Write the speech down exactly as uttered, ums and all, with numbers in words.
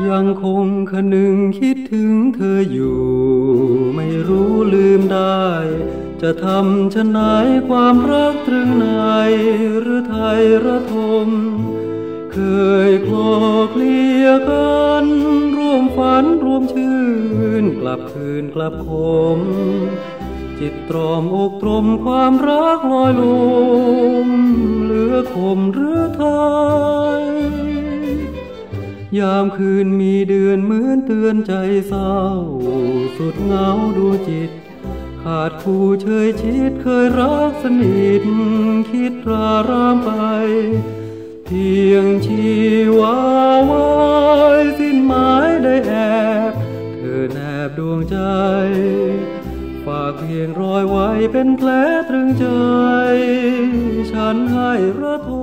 ยังคงคนึงคิดถึงเธออยู่ไม่รู้ลืมได้จะทำชะไหนความรักตรึงในหรือไทยระทมเคยคลอเคลียกันร่วมฝันร่วมชื่นกลับคืนกลับคมจิตตรอมอกตรมความรักลอยลมเหลือคมหรือไทยยามคืนมีเดือนเหมือนเตือนใจเศร้าสุดเหงาดูจิตขาดคู่เชยชิดเคยรักสนิทคิดรารามไปเพียงชีวาวายสิ้นหมายได้แอบเธอแนบดวงใจฝากเพียงรอยไว้เป็นแผลตรึงใจฉันให้ระท